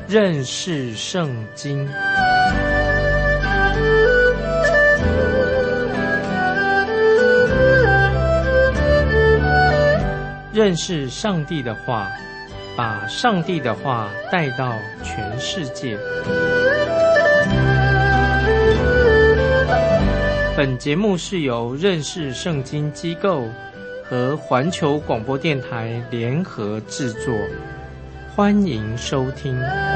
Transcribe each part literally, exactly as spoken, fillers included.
认识圣经。认识上帝的话，把上帝的话带到全世界。本节目是由认识圣经机构和环球广播电台联合制作，欢迎收听。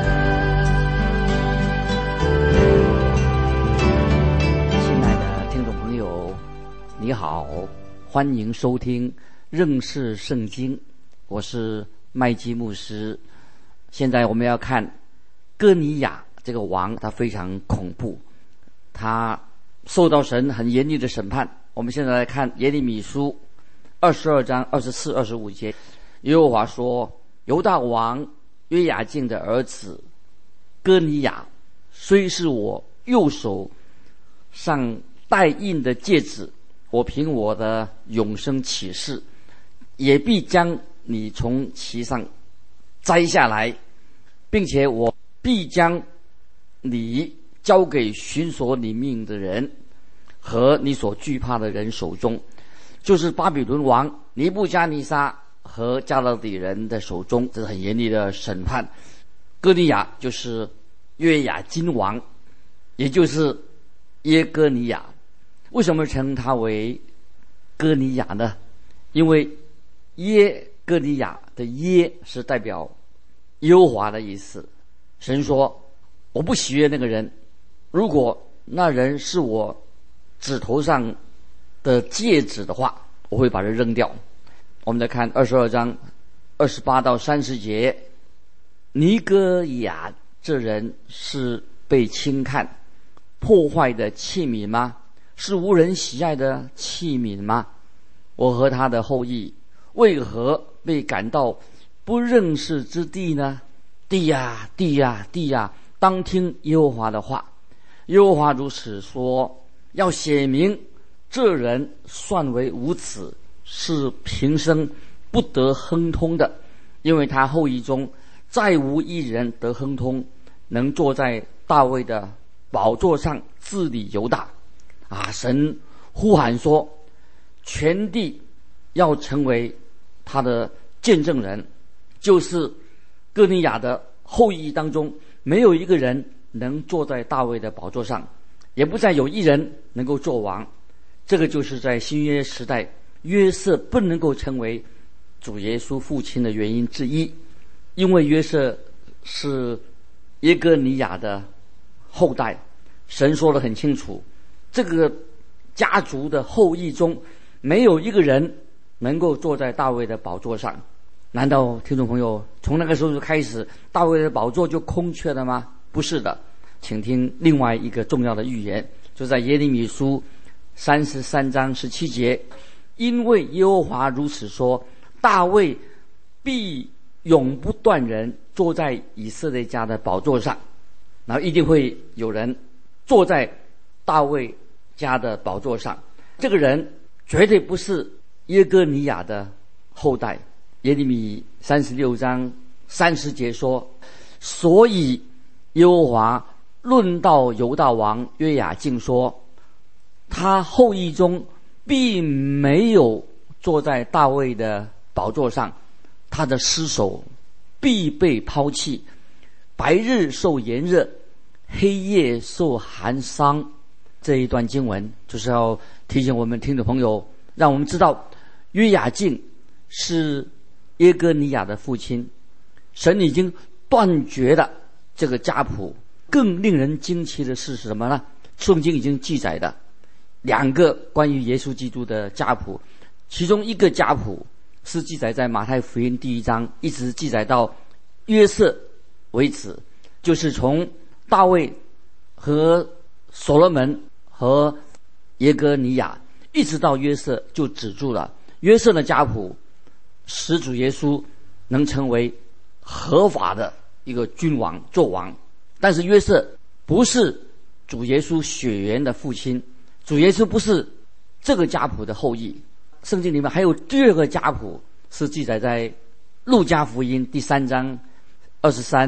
亲爱的听众朋友，你好，欢迎收听认识圣经，我是麦基牧师。现在我们要看哥尼雅这个王，他非常恐怖，他受到神很严厉的审判。我们现在来看耶利米书二十二章二十四、二十五节。耶和华说：犹大王约雅敬的儿子哥尼雅，虽是我右手上带印的戒指，我凭我的永生起誓，也必将你从其上摘下来，并且我必将你交给寻索你命的人和你所惧怕的人手中，就是巴比伦王尼布加尼撒和加勒底人的手中。这是很严厉的审判。哥尼雅就是约雅金王，也就是耶哥尼雅。为什么称他为哥尼雅呢？因为耶哥尼雅的耶是代表耶和华的意思。神说：我不喜悦那个人，如果那人是我指头上的戒指的话，我会把它扔掉。我们再看二十二章二十八到三十节。尼哥雅这人是被轻看破坏的器皿吗？是无人喜爱的器皿吗？我和他的后裔为何被赶到不认识之地呢？地呀地呀地呀，当听耶和华的话。耶和华如此说：要写明这人算为无耻，是平生不得亨通的，因为他后裔中再无一人得亨通，能坐在大卫的宝座上治理犹大。啊！神呼喊说，全地要成为他的见证人，就是哥尼雅的后裔当中没有一个人能坐在大卫的宝座上，也不再有一人能够做王。这个就是在新约时代约瑟不能够成为主耶稣父亲的原因之一，因为约瑟是耶哥尼雅的后代。神说得很清楚，这个家族的后裔中没有一个人能够坐在大卫的宝座上。难道听众朋友从那个时候开始大卫的宝座就空缺了吗？不是的，请听另外一个重要的预言，就在耶利米书三十三章十七节。因为耶和华如此说，大卫必永不断人坐在以色列家的宝座上。然后一定会有人坐在大卫家的宝座上，这个人绝对不是耶哥尼雅的后代。耶利米三十六章三十节说：所以耶和华论到犹大王约雅敬说，他后裔中并没有坐在大卫的宝座上，他的尸首必被抛弃，白日受炎热，黑夜受寒霜。这一段经文就是要提醒我们听众朋友，让我们知道约雅敬是耶哥尼雅的父亲。神已经断绝了这个家谱。更令人惊奇的是什么呢？圣经已经记载的两个关于耶稣基督的家谱，其中一个家谱是记载在马太福音第一章，一直记载到约瑟为止，就是从大卫和所罗门和耶哥尼雅一直到约瑟就止住了。约瑟的家谱使主耶稣能成为合法的一个君王做王，但是约瑟不是主耶稣血缘的父亲，主耶稣不是这个家谱的后裔。圣经里面还有第二个家谱是记载在路加福音第三章二十三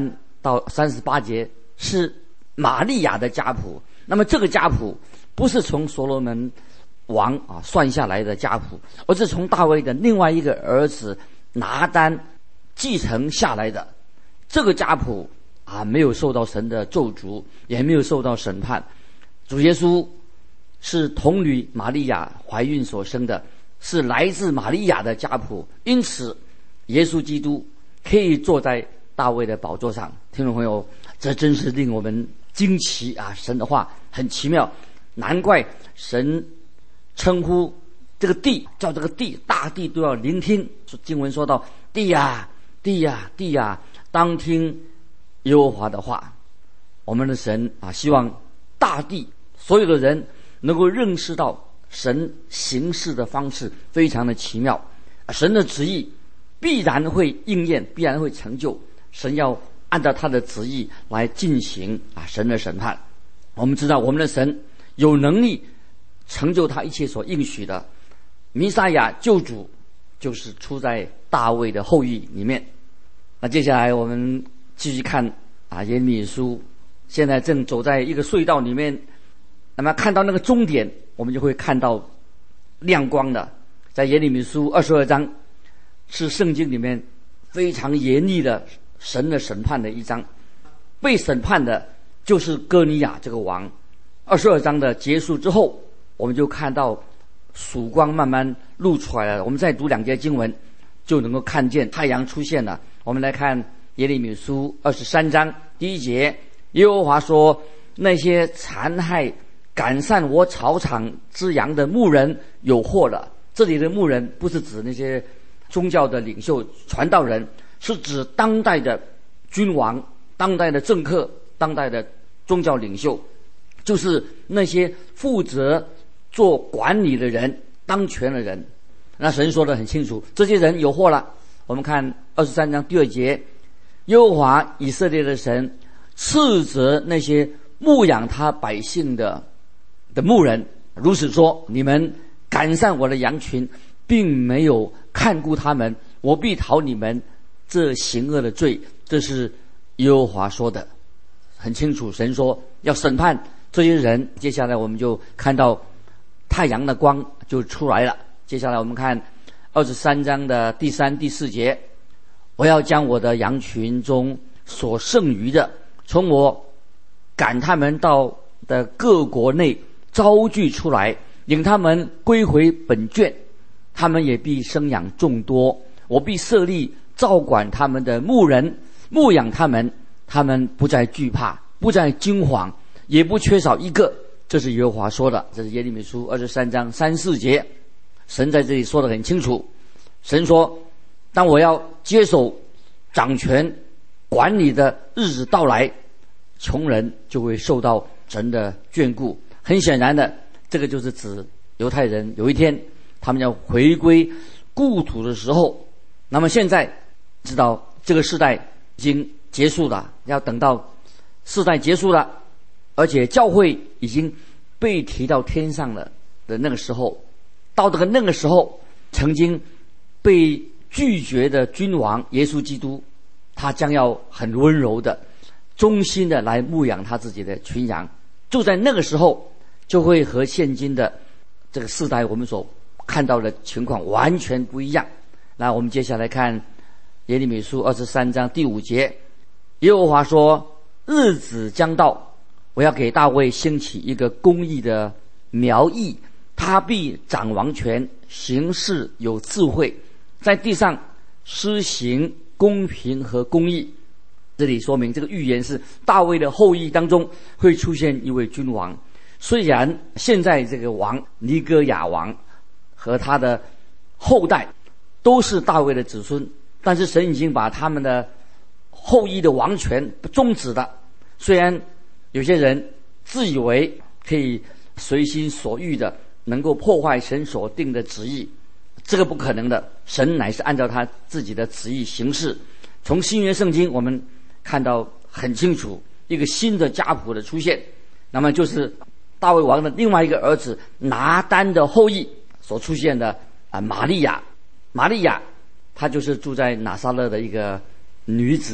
到三十八节是玛利亚的家谱。那么这个家谱不是从所罗门王啊算下来的家谱，而是从大卫的另外一个儿子拿单继承下来的。这个家谱啊没有受到神的咒诅，也没有受到审判。主耶稣是童女玛利亚怀孕所生的，是来自玛利亚的家谱，因此耶稣基督可以坐在大卫的宝座上。听众朋友，这真是令我们惊奇啊！神的话很奇妙，难怪神称呼这个地叫这个地，大地都要聆听。经文说到：地呀，地呀，地呀，当听耶和华的话。我们的神啊，希望大地所有的人能够认识到神行事的方式非常的奇妙，神的旨意必然会应验，必然会成就。神要按照他的旨意来进行啊神的审判。我们知道我们的神有能力成就他一切所应许的。弥赛亚救主就是出在大卫的后裔里面。那接下来我们继续看啊耶利米书，现在正走在一个隧道里面，那么看到那个终点，我们就会看到亮光的。在耶利米书二十二章是圣经里面非常严厉的神的审判的一章，被审判的就是歌尼亚这个王。二十二章的结束之后，我们就看到曙光慢慢露出来了。我们再读两节经文，就能够看见太阳出现了。我们来看耶利米书二十三章第一节，耶和华说：那些残害赶散我草场之羊的牧人有祸了。这里的牧人不是指那些宗教的领袖传道人，是指当代的君王、当代的政客、当代的宗教领袖，就是那些负责做管理的人、当权的人。那神说得很清楚，这些人有祸了。我们看二十三章第二节，耶和华以色列的神斥责那些牧养他百姓的的牧人，如此说：你们赶散我的羊群，并没有看顾他们，我必讨你们这行恶的罪。这是耶和华说的，很清楚。神说要审判这些人。接下来我们就看到太阳的光就出来了。接下来我们看二十三章的第三、第四节，我要将我的羊群中所剩余的，从我赶他们到的各国内招聚出来，领他们归回本卷，他们也必生养众多。我必设立照管他们的牧人，牧养他们，他们不再惧怕，不再惊惶，也不缺少一个。这是耶和华说的。这是耶利米书二十三章三四节。神在这里说得很清楚，神说当我要接手掌权管理的日子到来，穷人就会受到神的眷顾。很显然的，这个就是指犹太人有一天他们要回归故土的时候。那么现在知道这个世代已经结束了，要等到世代结束了，而且教会已经被提到天上了的那个时候，到这个那个时候，曾经被拒绝的君王耶稣基督，他将要很温柔的、忠心的来牧养他自己的群羊。就在那个时候，就会和现今的这个世代我们所看到的情况完全不一样。那我们接下来看耶利米书二十三章第五节，耶和华说：日子将到，我要给大卫兴起一个公义的苗裔，他必掌王权，行事有智慧，在地上施行公平和公义。这里说明这个预言是大卫的后裔当中会出现一位君王。虽然现在这个王尼哥亚王和他的后代都是大卫的子孙，但是神已经把他们的后裔的王权终止了。虽然有些人自以为可以随心所欲的能够破坏神所定的旨意，这个不可能的。神乃是按照他自己的旨意行事。从新约圣经我们看到很清楚一个新的家谱的出现，那么就是大卫王的另外一个儿子拿单的后裔所出现的啊，玛利亚。玛利亚她就是住在拿撒勒的一个女子，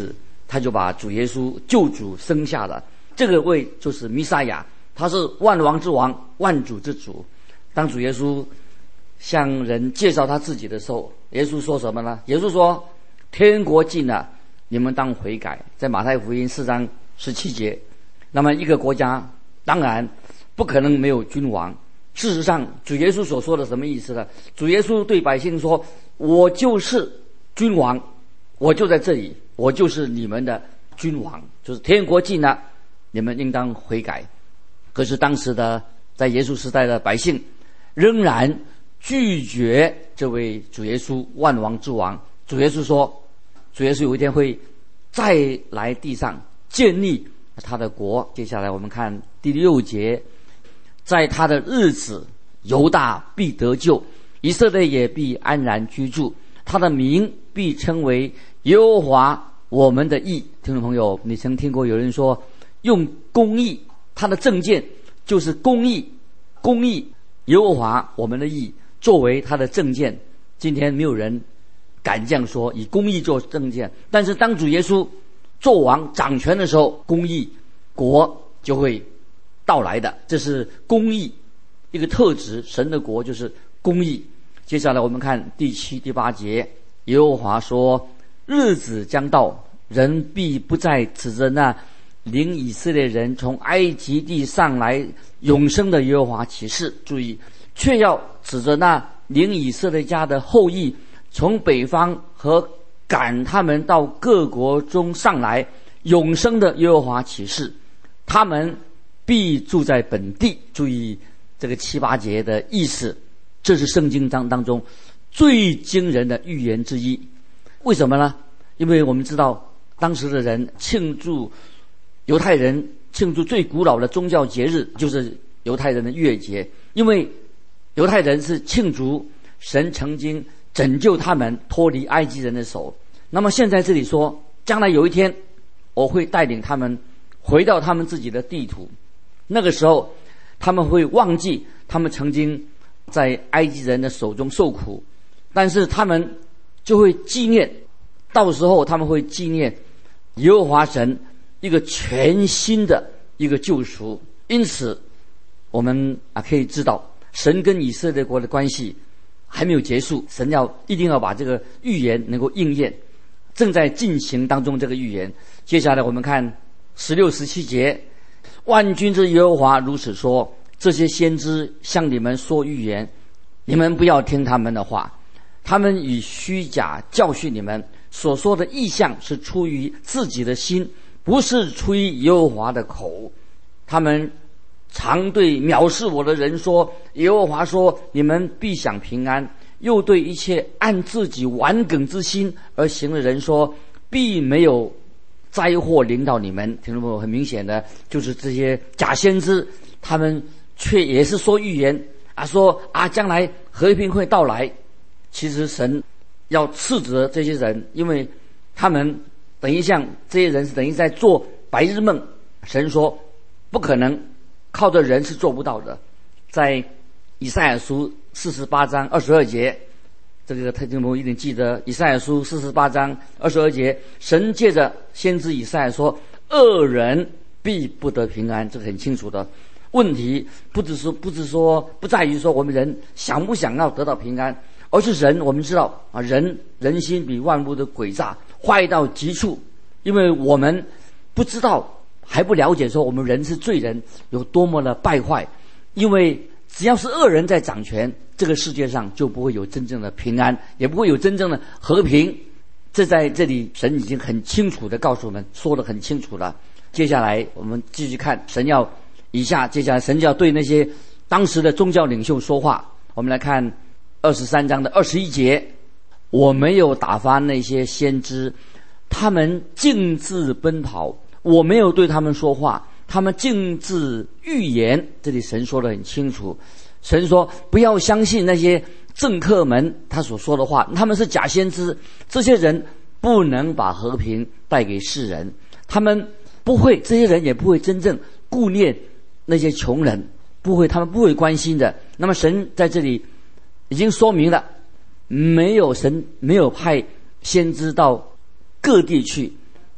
他就把主耶稣救主生下了。这个位就是弥赛亚，他是万王之王，万主之主。当主耶稣向人介绍他自己的时候，耶稣说什么呢？耶稣说：天国近了，你们当悔改。在马太福音四章十七节。那么一个国家当然不可能没有君王。事实上，主耶稣所说的什么意思呢？主耶稣对百姓说：我就是君王，我就在这里，我就是你们的君王，就是天国近了，你们应当悔改。可是当时的在耶稣时代的百姓仍然拒绝这位主耶稣，万王之王。主耶稣说，主耶稣有一天会再来地上建立他的国。接下来我们看第六节，在他的日子，犹大必得救，以色列也必安然居住，他的名必称为耶和华我们的义。听众朋友，你曾听过有人说用公义，他的政见就是公义，公义耶和华我们的义作为他的政见。今天没有人敢这样说，以公义做政见。但是当主耶稣做王掌权的时候，公义国就会到来的。这是公义一个特质，神的国就是公义。接下来我们看第七第八节，耶和华说：日子将到，人必不再指着那领以色列人从埃及地上来永生的耶和华起誓，注意，却要指着那领以色列家的后裔从北方和赶他们到各国中上来永生的耶和华起誓，他们必住在本地。注意这个七八节的意思，这是圣经当当中最惊人的预言之一。为什么呢？因为我们知道当时的人庆祝犹太人庆祝最古老的宗教节日就是犹太人的逾越节，因为犹太人是庆祝神曾经拯救他们脱离埃及人的手。那么现在这里说，将来有一天我会带领他们回到他们自己的地土，那个时候他们会忘记他们曾经在埃及人的手中受苦，但是他们就会纪念，到时候他们会纪念耶和华神一个全新的一个救赎。因此我们啊可以知道，神跟以色列国的关系还没有结束，神要一定要把这个预言能够应验，正在进行当中这个预言。接下来我们看十六十七节，万军之耶和华如此说：这些先知向你们说预言，你们不要听他们的话，他们以虚假教训你们，所说的意象是出于自己的心，不是出于耶和华的口。他们常对藐视我的人说，耶和华说你们必享平安，又对一切按自己顽梗之心而行的人说，必没有灾祸临到你们。听众朋友，很明显的就是这些假先知，他们却也是说预言啊，说啊将来和平会到来。其实神要斥责这些人，因为他们等于像这些人是等于在做白日梦。神说不可能，靠着人是做不到的。在以赛亚书四十八章二十二节，这个听众朋友一定记得，以赛亚书四十八章二十二节，神借着先知以赛亚说，恶人必不得平安。这个很清楚的。问题不只说不只说不在于说我们人想不想要得到平安，而是人，我们知道啊，人人心比万物的诡诈，坏到极处。因为我们不知道，还不了解说我们人是罪人有多么的败坏。因为只要是恶人在掌权，这个世界上就不会有真正的平安，也不会有真正的和平。这在这里神已经很清楚的告诉我们，说得很清楚了。接下来我们继续看，神要以下接下来神就要对那些当时的宗教领袖说话。我们来看二十三章的二十一节，我没有打发那些先知，他们径自奔跑，我没有对他们说话，他们径自预言。这里神说得很清楚，神说不要相信那些政客们他所说的话，他们是假先知，这些人不能把和平带给世人，他们不会，这些人也不会真正顾念那些穷人，不会，他们不会关心的。那么神在这里已经说明了，没有神没有派先知到各地去，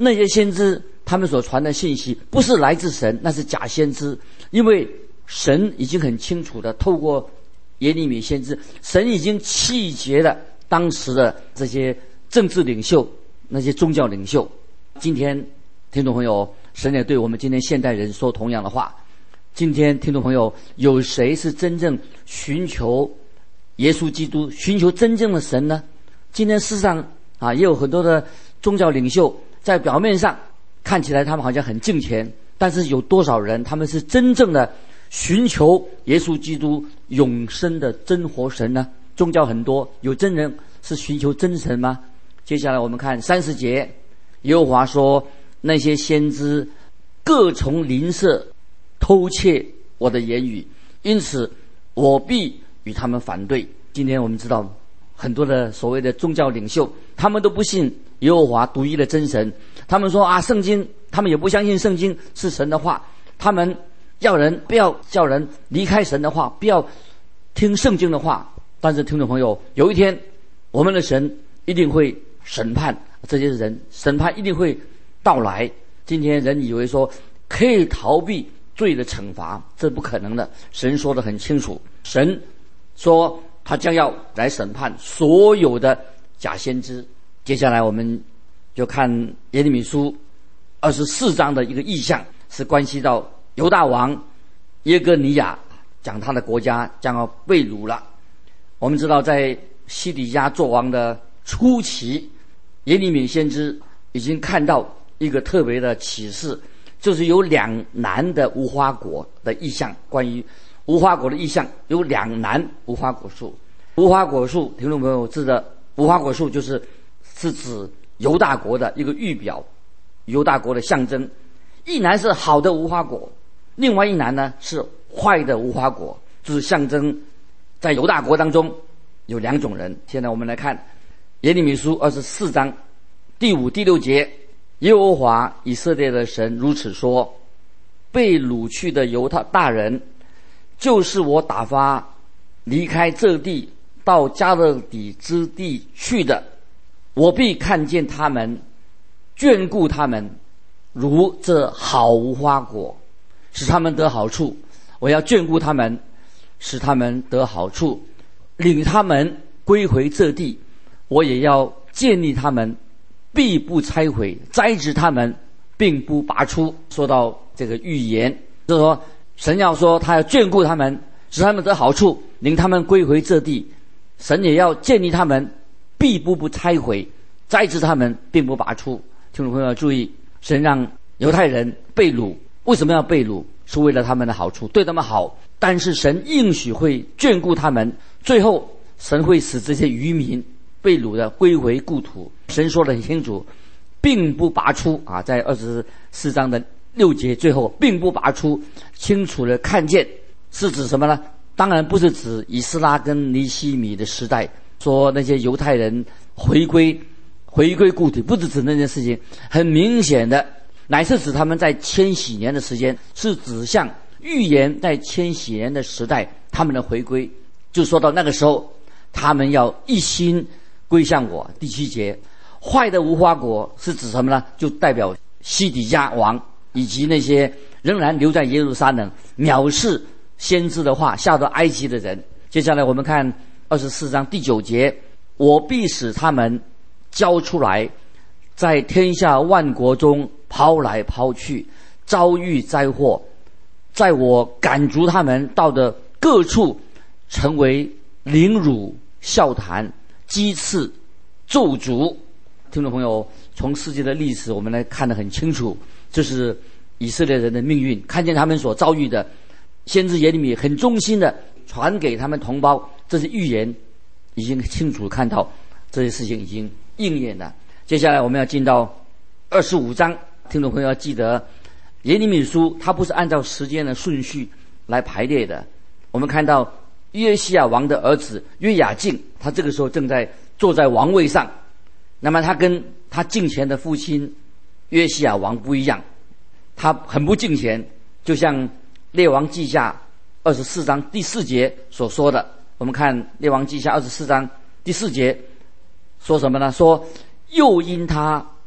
那些先知他们所传的信息不是来自神，那是假先知。因为神已经很清楚的透过耶利米先知，神已经气结了当时的这些政治领袖，那些宗教领袖。今天听众朋友，神也对我们今天现代人说同样的话。今天听众朋友，有谁是真正寻求耶稣基督，寻求真正的神呢？今天世上啊，也有很多的宗教领袖，在表面上看起来他们好像很敬虔，但是有多少人他们是真正的寻求耶稣基督永生的真活神呢？宗教很多，有真人是寻求真神吗？接下来我们看三十节，耶和华说，那些先知各从邻舍偷窃我的言语，因此我必与他们反对。今天我们知道很多的所谓的宗教领袖，他们都不信耶和华独一的真神，他们说啊，圣经，他们也不相信圣经是神的话，他们要人不要叫人离开神的话，不要听圣经的话。但是听众朋友，有一天我们的神一定会审判这些人，审判一定会到来。今天人以为说可以逃避罪的惩罚，这不可能的。神说得很清楚，神说他将要来审判所有的假先知。接下来我们就看耶利米书二十四章的一个意象，是关系到犹大王耶哥尼亚，讲他的国家将要被掳了。我们知道在西底家作王的初期，耶利米先知已经看到一个特别的启示，就是有两南的无花果的意象。关于无花果的意象，有两南无花果树。无花果树，听众朋友知道，无花果树就是是指犹大国的一个预表，犹大国的象征。一南是好的无花果，另外一南呢是坏的无花果，就是象征在犹大国当中有两种人。现在我们来看耶利米书二十四章第五、第六节，耶和华以色列的神如此说：被掳去的犹大人，就是我打发离开这地到加勒底之地去的，我必看见他们，眷顾他们，如这好无花果，使他们得好处。我要眷顾他们，使他们得好处，领他们归回这地。我也要建立他们，必不拆毁，栽植他们，并不拔出。说到这个预言，就是说神要说他要眷顾他们，使他们得好处，领他们归回这地。神也要建立他们，必不不拆毁，栽植他们，并不拔出。听众朋友要注意，神让犹太人被掳，为什么要被掳？是为了他们的好处，对他们好。但是神应许会眷顾他们，最后神会使这些渔民被掳的归回故土。神说得很清楚，并不拔出啊，在二十四章的六节最后，并不拔出，清楚的看见，是指什么呢？当然不是指以斯拉跟尼希米的时代，说那些犹太人回归回归故土，不是指那件事情。很明显的，乃是指他们在千禧年的时间，是指向预言在千禧年的时代他们的回归。就说到那个时候，他们要一心归向我。第七节，坏的无花果是指什么呢？就代表西底家王以及那些仍然留在耶路撒冷藐视先知的话下到埃及的人。接下来我们看二十四章第九节，我必使他们交出来，在天下万国中抛来抛去，遭遇灾祸，在我赶逐他们到的各处，成为凌辱、笑谈、讥刺、咒诅。听众朋友，从世界的历史我们来看得很清楚，这是以色列人的命运。看见他们所遭遇的，先知耶利米很忠心的传给他们同胞，这是预言，已经清楚看到这些事情已经应验了。接下来我们要进到二十五章，听众朋友要记得，耶利米书它不是按照时间的顺序来排列的。我们看到约西亚王的儿子约雅敬，他这个时候正在坐在王位上，那么他跟他敬虔的父亲约西亚王不一样，他很不敬虔，就像列王记下二十四章第四节所说的。我们看列王记下二十四章第四节说什么呢？说又因他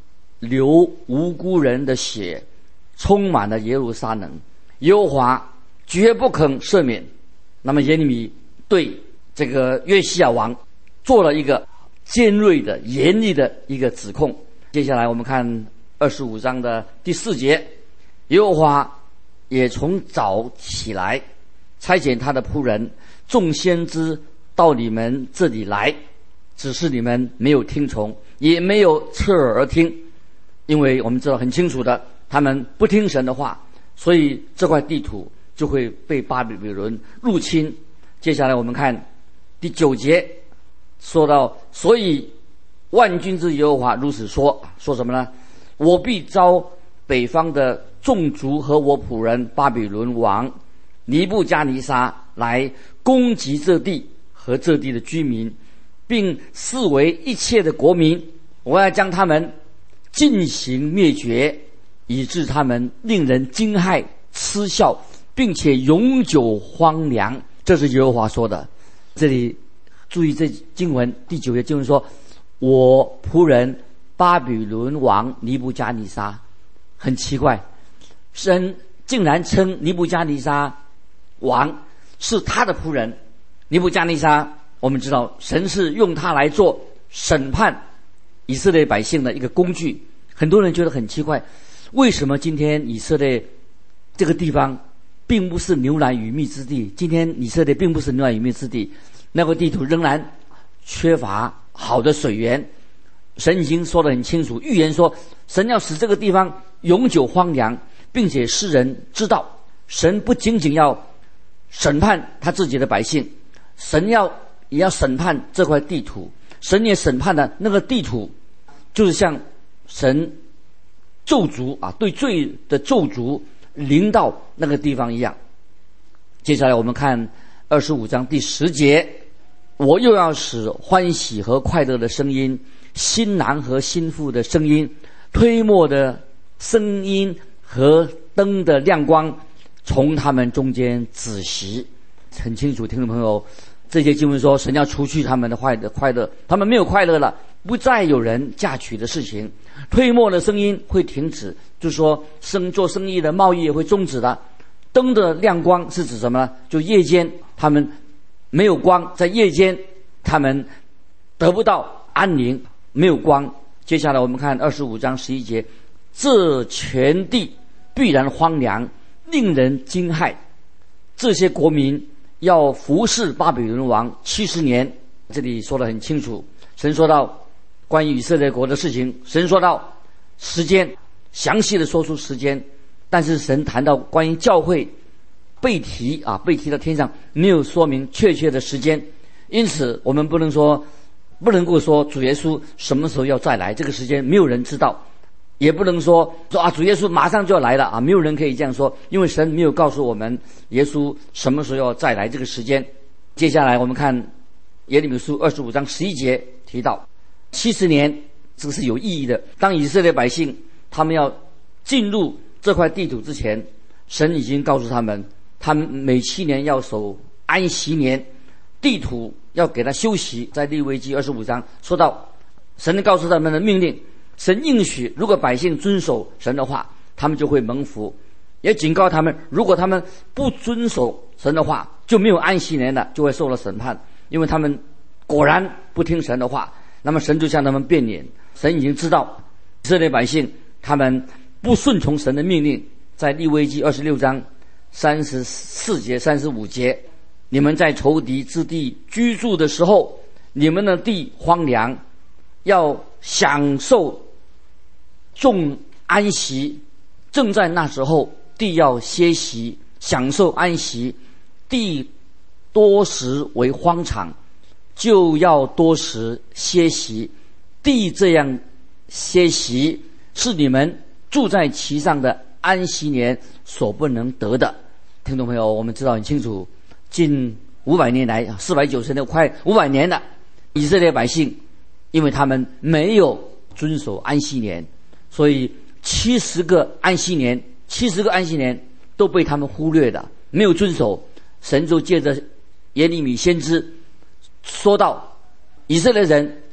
流无辜人的血，充满了耶路撒冷，耶和华绝不肯赦免。那么耶利米对这个约西亚王做了一个尖锐的严厉的一个指控。接下来我们看二十五章的第四节，耶和华也从早起来，差遣他的仆人众先知到你们这里来，只是你们没有听从，也没有侧耳而听。因为我们知道很清楚的，他们不听神的话，所以这块地土就会被巴比伦入侵。接下来我们看第九节，说到，所以万军之耶和华如此说，说什么呢？我必招北方的众族和我仆人巴比伦王尼布加尼撒来攻击这地和这地的居民，并视为一切的国民。我要将他们进行灭绝，以致他们令人惊骇嗤笑，并且永久荒凉。这是耶和华说的。这里注意这经文第九节经文说，我仆人巴比伦王尼布加尼撒。很奇怪，神竟然称尼布加尼撒王是他的仆人。尼布加尼撒，我们知道神是用他来做审判以色列百姓的一个工具。很多人觉得很奇怪，为什么今天以色列这个地方并不是牛奶与蜜之地？今天以色列并不是牛奶与蜜之地，那个地图仍然缺乏好的水源。神已经说得很清楚，预言说神要使这个地方永久荒凉，并且世人知道神不仅仅要审判他自己的百姓，神要也要审判这块地图。神也审判的那个地图，就是像神咒诅啊，对罪的咒诅临到那个地方一样。接下来我们看二十五章第十节，我又要使欢喜和快乐的声音，新郎和新妇的声音，推磨的声音和灯的亮光从他们中间止息。很清楚，听众朋友，这些经文说神要除去他们的坏的快乐，他们没有快乐了，不再有人嫁娶的事情，推磨的声音会停止，就是说生做生意的贸易也会终止的。灯的亮光是指什么呢？就夜间他们没有光，在夜间他们得不到安宁，没有光。接下来我们看二十五章十一节，这全地必然荒凉，令人惊骇。这些国民要服侍巴比伦王七十年。这里说得很清楚，神说到关于以色列国的事情，神说到时间，详细的说出时间。但是神谈到关于教会被提啊，被提到天上，没有说明确切的时间。因此我们不能说不能够说主耶稣什么时候要再来，这个时间没有人知道。也不能说说啊主耶稣马上就要来了啊，没有人可以这样说，因为神没有告诉我们耶稣什么时候要再来这个时间。接下来我们看耶利米书二十五章十一节提到七十年，这个是有意义的。当以色列百姓他们要进入这块地图之前，神已经告诉他们，他们每七年要守安息年，地土要给他休息。在利未记二十五章说到神告诉他们的命令，神应许如果百姓遵守神的话，他们就会蒙福，也警告他们如果他们不遵守神的话，就没有安息年了，就会受了审判。因为他们果然不听神的话，那么神就向他们变脸。神已经知道以色列百姓他们不顺从神的命令。在利未记二十六章三十四节三十五节，你们在仇敌之地居住的时候，你们的地荒凉，要享受众安息。正在那时候，地要歇息，享受安息。地多时为荒场，就要多时歇息。地这样歇息，是你们住在其上的安息年所不能得的。听众朋友，我们知道很清楚，近五百年来，四百九十年，快五百年了，以色列百姓因为他们没有遵守安息年，所以七十个安息年，七十个安息年都被他们忽略的，没有遵守。神就借着耶利米先知说到，以色列人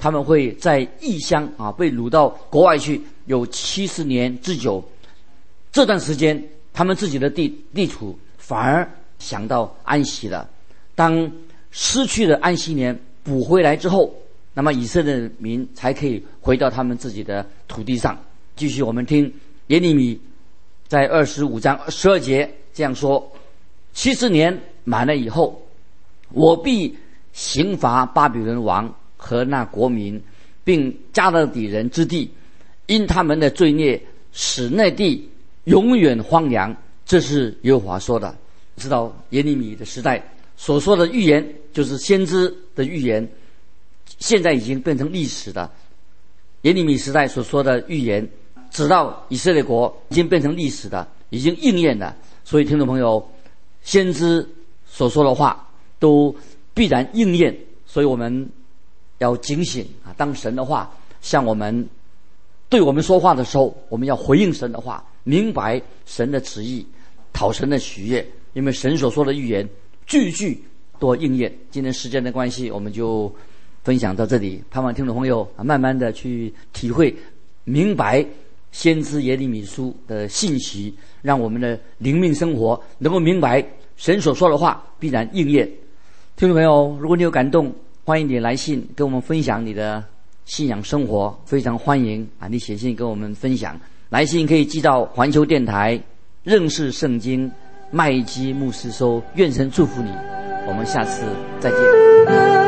他们会在异乡啊被掳到国外去，有七十年之久。这段时间，他们自己的地地处反而想到安息了。当失去了安息年补回来之后，那么以色列民才可以回到他们自己的土地上。继续我们听耶利米在二十五章十二节这样说：七十年满了以后，我必刑罚巴比伦王和那国民，并加勒底人之地，因他们的罪孽使那地永远荒凉。这是耶和华说的。知道耶利米的时代所说的预言，就是先知的预言，现在已经变成历史的。耶利米时代所说的预言，直到以色列国已经变成历史的，已经应验了。所以听众朋友，先知所说的话都必然应验，所以我们要警醒啊！当神的话向我们对我们说话的时候，我们要回应神的话，明白神的旨意，讨神的喜悦。因为神所说的预言句句都应验。今天时间的关系，我们就分享到这里，盼望听众朋友啊，慢慢的去体会明白先知耶利米书的信息，让我们的灵命生活能够明白神所说的话必然应验。听众朋友，如果你有感动，欢迎你来信跟我们分享你的信仰生活，非常欢迎啊！你写信跟我们分享，来信可以寄到环球电台认识圣经麦基牧师收。愿神祝福你，我们下次再见。